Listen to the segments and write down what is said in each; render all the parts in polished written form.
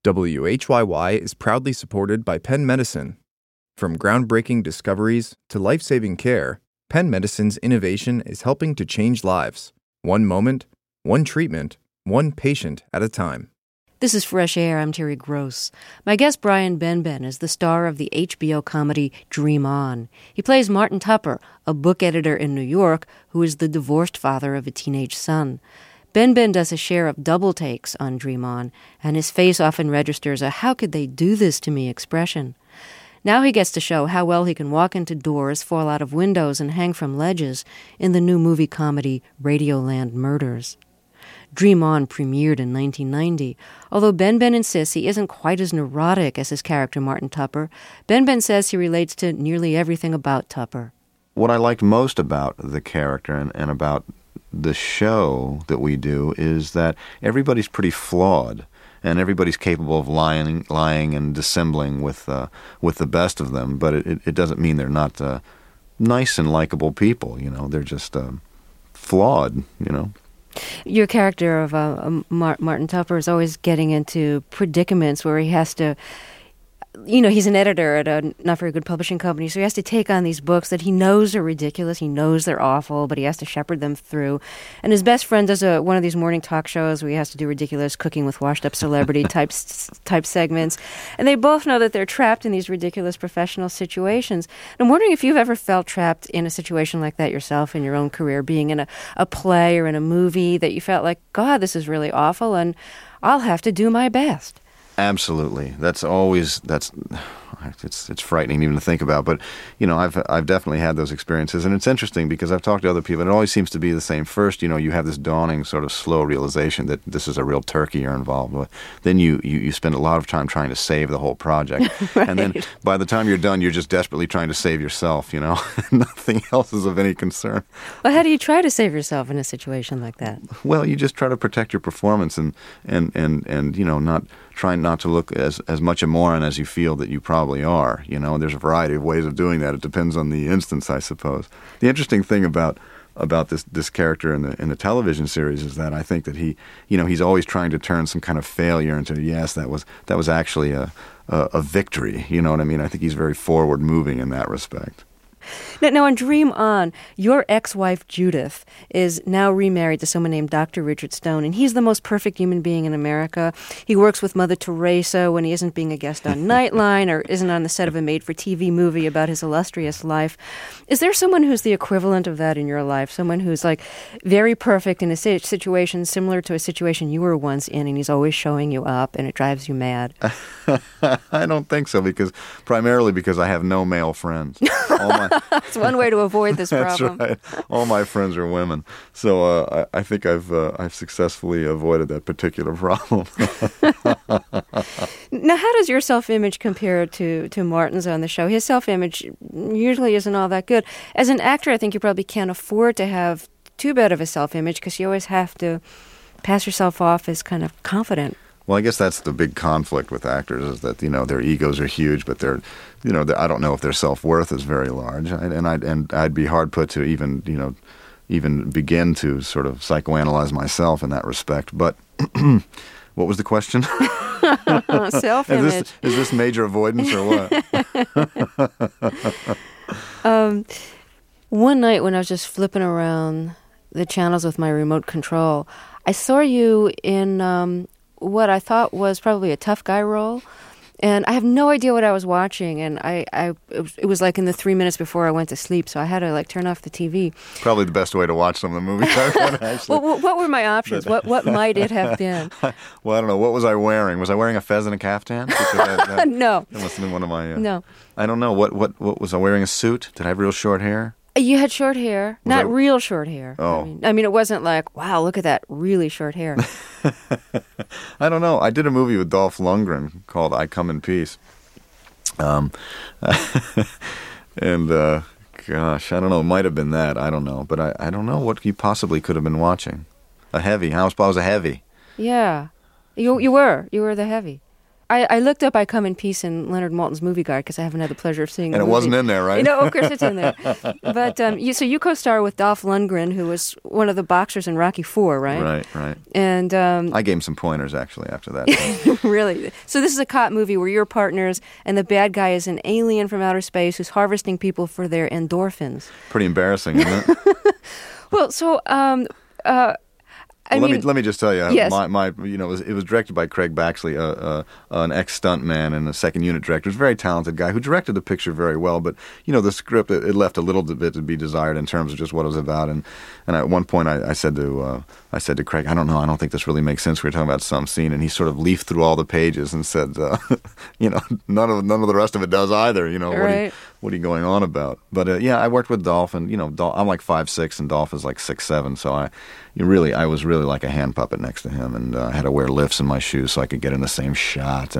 WHYY is proudly supported by Penn Medicine. From groundbreaking discoveries to life-saving care, Penn Medicine's innovation is helping to change lives. One moment, one treatment, one patient at a time. This is Fresh Air. I'm Terry Gross. My guest Brian Benben is the star of the HBO comedy Dream On. He plays Martin Tupper, a book editor in New York who is the divorced father of a teenage son. Benben does a share of double takes on Dream On, and his face often registers a "how could they do this to me" expression. Now he gets to show how well he can walk into doors, fall out of windows, and hang from ledges in the new movie comedy Radioland Murders. Dream On premiered in 1990. Although Benben insists he isn't quite as neurotic as his character Martin Tupper, Benben says he relates to nearly everything about Tupper. What I liked most about the character and about the show that we do is that everybody's pretty flawed, and everybody's capable of lying and dissembling with the best of them. But it doesn't mean they're not nice and likable people. You know, they're just flawed. You know. Your character of Martin Tupper is always getting into predicaments where he has to, you know, he's an editor at a not very good publishing company, so he has to take on these books that he knows are ridiculous, he knows they're awful, but he has to shepherd them through. And his best friend does one of these morning talk shows where he has to do ridiculous cooking with washed-up celebrity type segments. And they both know that they're trapped in these ridiculous professional situations. And I'm wondering if you've ever felt trapped in a situation like that yourself in your own career, being in a play or in a movie that you felt like, God, this is really awful, and I'll have to do my best. Absolutely. It's frightening even to think about. But, you know, I've definitely had those experiences. And it's interesting because I've talked to other people, and it always seems to be the same. First, you know, you have this dawning sort of slow realization that this is a real turkey you're involved with. Then you spend a lot of time trying to save the whole project. Right. And then by the time you're done, you're just desperately trying to save yourself, you know. Nothing else is of any concern. Well, how do you try to save yourself in a situation like that? Well, you just try to protect your performance and you know, trying not to look as much a moron as you feel that you probably are. You know, there's a variety of ways of doing that. It depends on the instance, I suppose. The interesting thing about this character in the television series is that I think that he's always trying to turn some kind of failure into, yes, that was actually a victory. You know what I mean? I think he's very forward moving in that respect. Now, on Dream On, your ex-wife, Judith, is now remarried to someone named Dr. Richard Stone, and he's the most perfect human being in America. He works with Mother Teresa when he isn't being a guest on Nightline or isn't on the set of a made-for-TV movie about his illustrious life. Is there someone who's the equivalent of that in your life, someone who's, like, very perfect in a situation similar to a situation you were once in, and he's always showing you up, and it drives you mad? I don't think so, primarily because I have no male friends. That's one way to avoid this problem. That's right. All my friends are women, so I think I've successfully avoided that particular problem. Now, how does your self-image compare to Martin's on the show? His self-image usually isn't all that good. As an actor, I think you probably can't afford to have too bad of a self-image because you always have to pass yourself off as kind of confident. Well, I guess that's the big conflict with actors is that, you know, their egos are huge, but I don't know if their self-worth is very large, and I'd be hard put to even begin to sort of psychoanalyze myself in that respect. But what was the question? Self-image. Is this major avoidance or what? One night when I was just flipping around the channels with my remote control, I saw you in what I thought was probably a tough guy role. And I have no idea what I was watching, and it was like in the 3 minutes before I went to sleep, so I had to like turn off the TV. Probably the best way to watch some of the movies I've done, actually. Well, what were my options? What might it have been? Well, I don't know. What was I wearing? Was I wearing a fez and a caftan? No. That must have been one of my... No. I don't know. What was I wearing? A suit? Did I have real short hair? You had short hair, not real short hair. Oh. I mean, it wasn't like, wow, look at that really short hair. I don't know. I did a movie with Dolph Lundgren called I Come in Peace. And, gosh, I don't know. It might have been that. I don't know. But I don't know what you possibly could have been watching. A heavy. I was a heavy. Yeah. You were the heavy. I looked up I Come in Peace in Leonard Maltin's movie guide because I haven't had the pleasure of seeing And the it movie. wasn't in there, right? Of course it's in there. But you co-star with Dolph Lundgren, who was one of the boxers in Rocky IV, right? Right. And I gave him some pointers, actually, after that. really. So this is a cop movie where you're partners, and the bad guy is an alien from outer space who's harvesting people for their endorphins. Pretty embarrassing, isn't it? Well, so... let me just tell you, yes. It was directed by Craig Baxley, an ex-stunt man and a second unit director. He's a very talented guy who directed the picture very well. But the script it left a little bit to be desired in terms of just what it was about. And at one point, I said to Craig, I don't know, I don't think this really makes sense. We were talking about some scene, and he sort of leafed through all the pages and said, none of the rest of it does either. Right. What are you going on about? But I worked with Dolph, and I'm like 5'6", and Dolph is like 6'7", so I was really like a hand puppet next to him, and I had to wear lifts in my shoes so I could get in the same shot,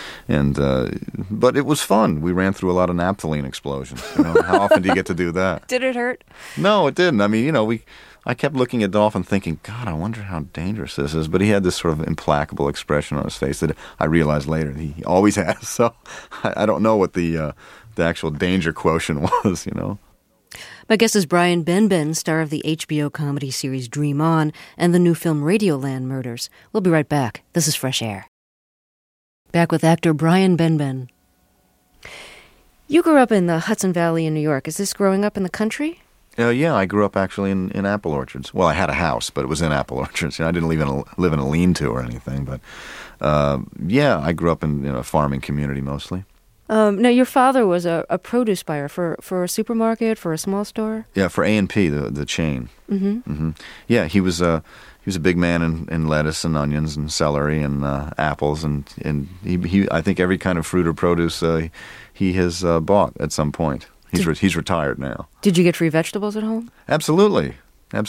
but it was fun. We ran through a lot of naphthalene explosions. How often do you get to do that? Did it hurt? No, it didn't. I mean, I kept looking at Dolph and thinking, God, I wonder how dangerous this is. But he had this sort of implacable expression on his face that I realized later he always has. So I don't know what the actual danger quotient was, My guest is Brian Benben, star of the HBO comedy series Dream On and the new film Radioland Murders. We'll be right back. This is Fresh Air. Back with actor Brian Benben. You grew up in the Hudson Valley in New York. Is this growing up in the country? Yeah, I grew up actually in apple orchards. Well, I had a house, but it was in apple orchards. I didn't live in a lean-to or anything. But I grew up in a farming community mostly. Now, your father was a produce buyer for a supermarket, for a small store? Yeah, for A&P, the chain. Mm-hmm. Yeah, he was a big man in lettuce and onions and celery and apples, and he I think every kind of fruit or produce he has bought at some point. He's retired now. Did you get free vegetables at home? Absolutely. And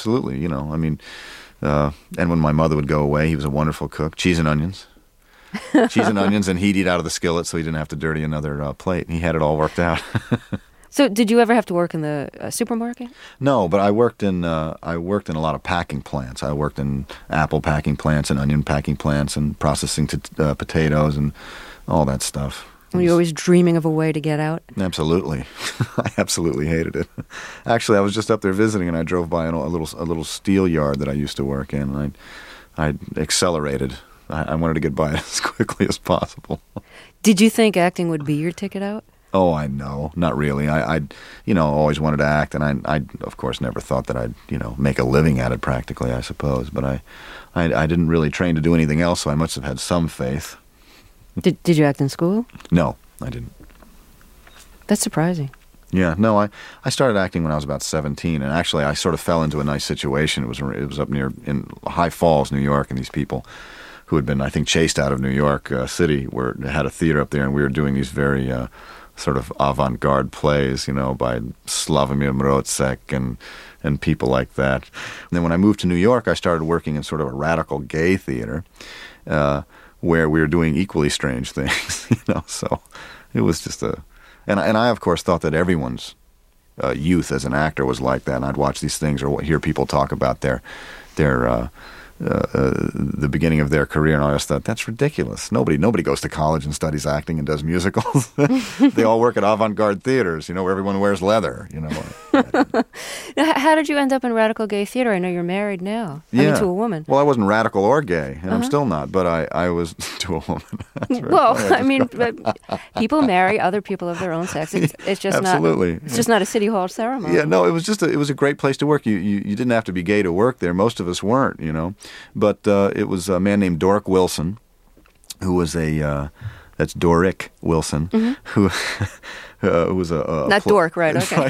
when my mother would go away, he was a wonderful cook. Cheese and onions, and he'd eat out of the skillet, so he didn't have to dirty another plate. He had it all worked out. So, did you ever have to work in the supermarket? No, but I worked in a lot of packing plants. I worked in apple packing plants and onion packing plants and processing potatoes and all that stuff. Were you always dreaming of a way to get out? Absolutely. I absolutely hated it. Actually, I was just up there visiting, and I drove by a little steel yard that I used to work in, and I accelerated. I wanted to get by it as quickly as possible. Did you think acting would be your ticket out? Oh, I know. Not really. I always wanted to act, and I of course never thought that I'd, make a living at it practically, I suppose. But I didn't really train to do anything else, so I must have had some faith. Did you act in school? No, I didn't. That's surprising. Yeah, no, I started acting when I was about 17, and actually I sort of fell into a nice situation. It was up near in High Falls, New York, and these people who had been, I think, chased out of New York City had a theater up there, and we were doing these very sort of avant-garde plays, by Slavomir Mrotzek and people like that. And then when I moved to New York, I started working in sort of a radical gay theater, where we were doing equally strange things, So it was just and I of course thought that everyone's youth as an actor was like that. And I'd watch these things or hear people talk about their the beginning of their career, and I always thought, that's ridiculous. Nobody goes to college and studies acting and does musicals. They all work at avant-garde theaters, where everyone wears leather, How did you end up in radical gay theater? I know you're married now. Yeah. I mean, to a woman. Well, I wasn't radical or gay, and I'm still not, but I was to a woman. Well, I mean, people marry other people of their own sex. It's just Absolutely. It's just not a city hall ceremony. Yeah, no, it was a great place to work. You didn't have to be gay to work there. Most of us weren't, But it was a man named Doric Wilson, who was that's Doric Wilson, who was a not Dork, right? Okay,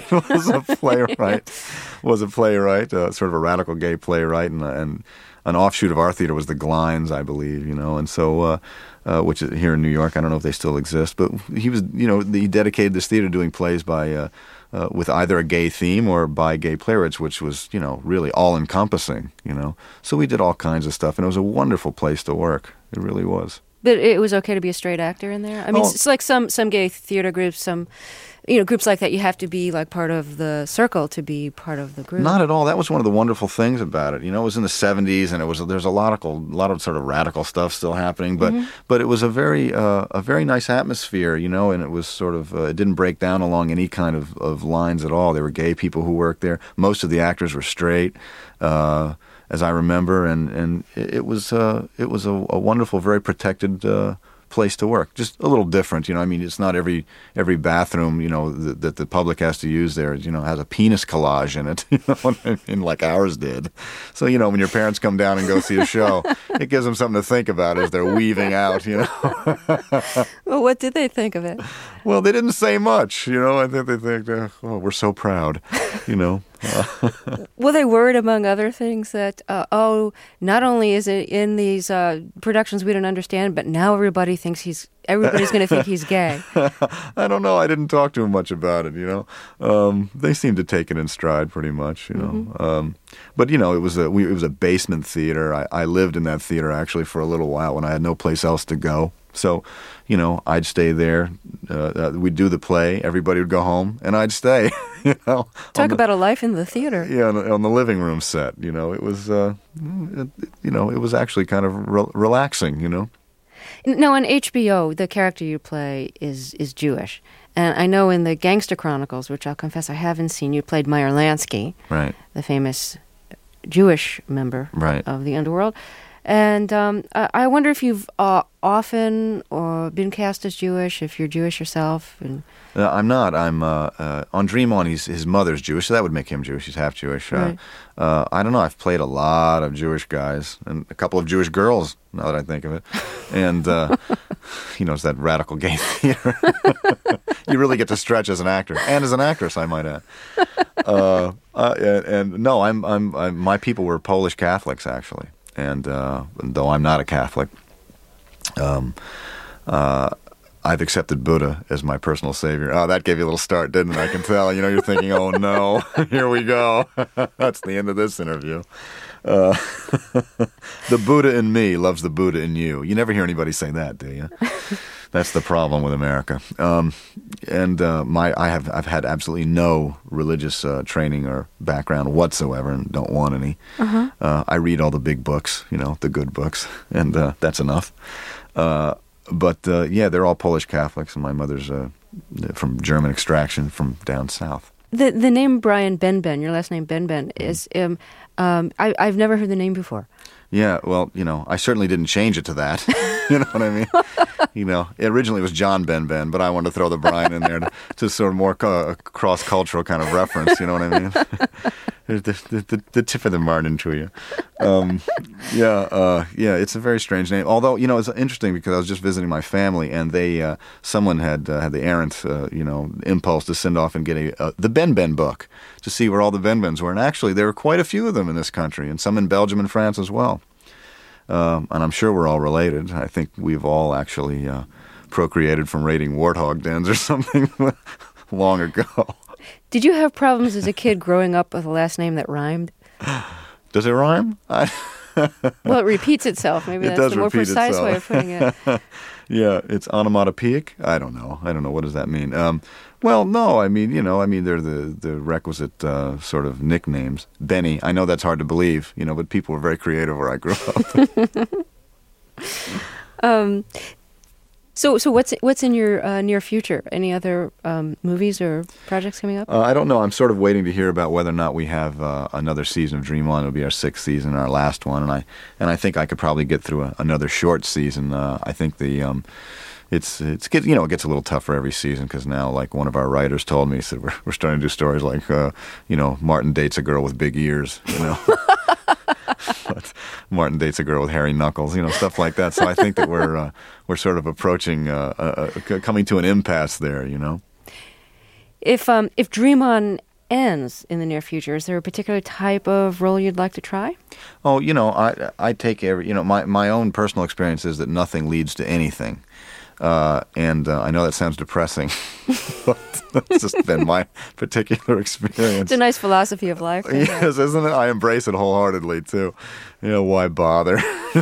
was a playwright, sort of a radical gay playwright, and an offshoot of our theater was the Glines, I believe, and so which is here in New York. I don't know if they still exist, but he was, he dedicated this theater doing plays by. With either a gay theme or by gay playwrights, which was, really all-encompassing, So we did all kinds of stuff, and it was a wonderful place to work. It really was. But it was okay to be a straight actor in there? I mean, it's like some gay theater groups, groups like that, you have to be like part of the circle to be part of the group. Not at all. That was one of the wonderful things about it. It was in the 70s, and there's a lot of sort of radical stuff still happening, but it was a very nice atmosphere, and it was sort of it didn't break down along any kind of lines at all. There were gay people who worked there. Most of the actors were straight, as I remember, and it was a wonderful, very protected place to work. Just a little different, I mean, it's not every bathroom, that the public has to use there, has a penis collage in it, like ours did. So, when your parents come down and go see a show, it gives them something to think about as they're weaving out, Well, what did they think of it? Well, they didn't say much, I think they think, oh, we're so proud, Were they worried, among other things, that, not only is it in these productions we don't understand, but now everybody's going to think he's gay? I don't know. I didn't talk to him much about it, They seemed to take it in stride pretty much, But, it was a basement theater. I lived in that theater, actually, for a little while when I had no place else to go. So, I'd stay there. We'd do the play. Everybody would go home, and I'd stay. Talk about a life in the theater. Yeah, on the living room set. It was, it was actually kind of relaxing. Now, on HBO, the character you play is Jewish, and I know in the Gangster Chronicles, which I'll confess I haven't seen, you played Meyer Lansky, right? The famous Jewish member of the underworld. And I wonder if you've often been cast as Jewish, if you're Jewish yourself. I'm not. I'm on Dream On. His mother's Jewish, so that would make him Jewish. He's half Jewish. Right. I don't know. I've played a lot of Jewish guys and a couple of Jewish girls. Now that I think of it, and it's that radical gay theater. You really get to stretch as an actor and as an actress, I might add. And no, my people were Polish Catholics, actually. And though I'm not a Catholic, I've accepted Buddha as my personal savior. Oh, that gave you a little start, didn't it? I can tell. You're thinking, oh, no, here we go. That's the end of this interview. The Buddha in me loves the Buddha in you. You never hear anybody say that, do you? That's the problem with America. I've had absolutely no religious training or background whatsoever, and don't want any. I read all the big books, the good books, and that's enough. But they're all Polish Catholics, and my mother's from German extraction from down south. The name Brian Benben, your last name Benben, is I've never heard the name before. Yeah, well, I certainly didn't change it to that. You know what I mean? Originally it was John Benben, but I wanted to throw the Brian in there to sort of more cross-cultural kind of reference. You know what I mean? the tip of the Martin to you. It's a very strange name. Although, it's interesting because I was just visiting my family, and they someone had the errant impulse to send off and get the Benben book to see where all the Benbens were. And actually, there were quite a few of them in this country, and some in Belgium and France as well. And I'm sure we're all related. I think we've all actually procreated from raiding warthog dens or something long ago. Did you have problems as a kid growing up with a last name that rhymed? Does it rhyme? Well, it repeats itself. Maybe that's the more precise way of putting it. Yeah, it's onomatopoeic. I don't know. What does that mean? Well, no. I mean, they're the requisite sort of nicknames. Benny. I know that's hard to believe, but people were very creative where I grew up. So what's in your near future? Any other movies or projects coming up? I don't know. I'm sort of waiting to hear about whether or not we have another season of Dream On. It'll be our 6th season, our last one, and I think I could probably get through another short season. I think the it gets a little tougher every season because now, like one of our writers told me, he said we're starting to do stories like Martin dates a girl with big ears, But Martin dates a girl with hairy knuckles, stuff like that. So I think that we're sort of approaching coming to an impasse there, If Dream On ends in the near future, is there a particular type of role you'd like to try? Oh, I take my own personal experience is that nothing leads to anything. And I know that sounds depressing, but that's just been my particular experience. It's a nice philosophy of life. Yes, isn't it? I embrace it wholeheartedly, too. Why bother?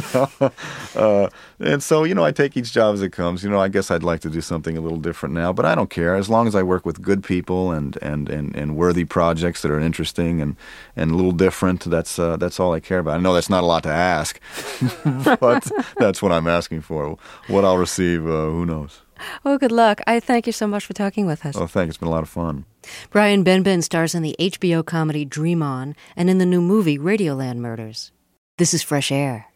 And so, I take each job as it comes. I guess I'd like to do something a little different now, but I don't care. As long as I work with good people and worthy projects that are interesting and a little different, that's all I care about. I know that's not a lot to ask, but that's what I'm asking for. What I'll receive, who knows? Well, good luck. I thank you so much for talking with us. Oh, thanks. It's been a lot of fun. Brian Benben stars in the HBO comedy Dream On and in the new movie Radioland Murders. This is Fresh Air.